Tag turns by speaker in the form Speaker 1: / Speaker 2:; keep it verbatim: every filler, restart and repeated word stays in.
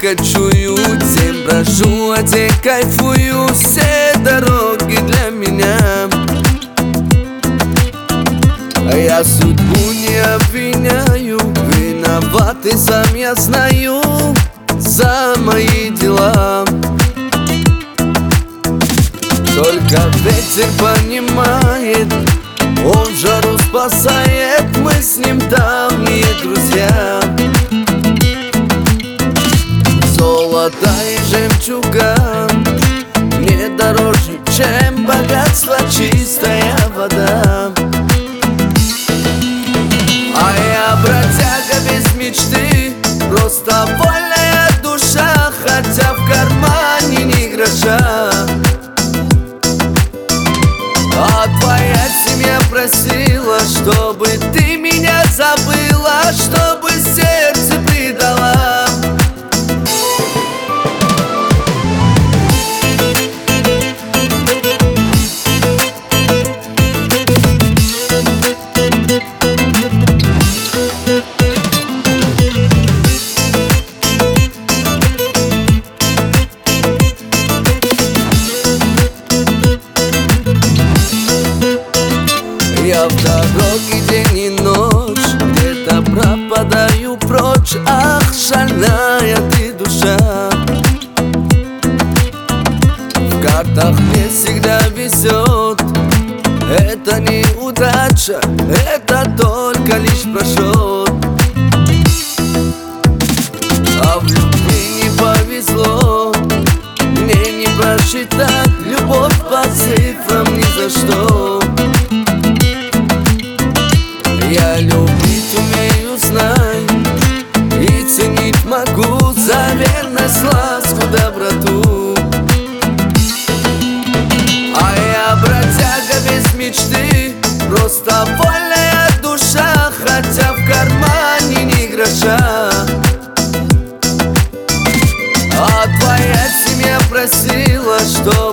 Speaker 1: кочую, тем брожу, а те кайфую. Все дороги для меня. А я судьбу не обвиняю, виноват и сам я знаю за мои дела. Только ветер понимает, он жару спасает, мы с ним давние друзья. Золото и жемчуга мне дороже, чем богатство, чистая вода. А я бродяга без мечты, просто вольная душа, хотя в кармане ни гроша. А твоя семья просила, чтобы ты меня забыла, чтобы сердце предала. Я в дороге день и ночь, где-то пропадаю прочь. Ах, шальная ты душа. В картах мне всегда везет, это не удача, это только лишь просчет. А в любви не повезло, мне не просчитать любовь по цифрам ни за что. Я любить умею, знай, и ценить могу за верность, ласку, доброту. А я бродяга без мечты, просто вольная душа, хотя в кармане ни гроша. А твоя семья просила, что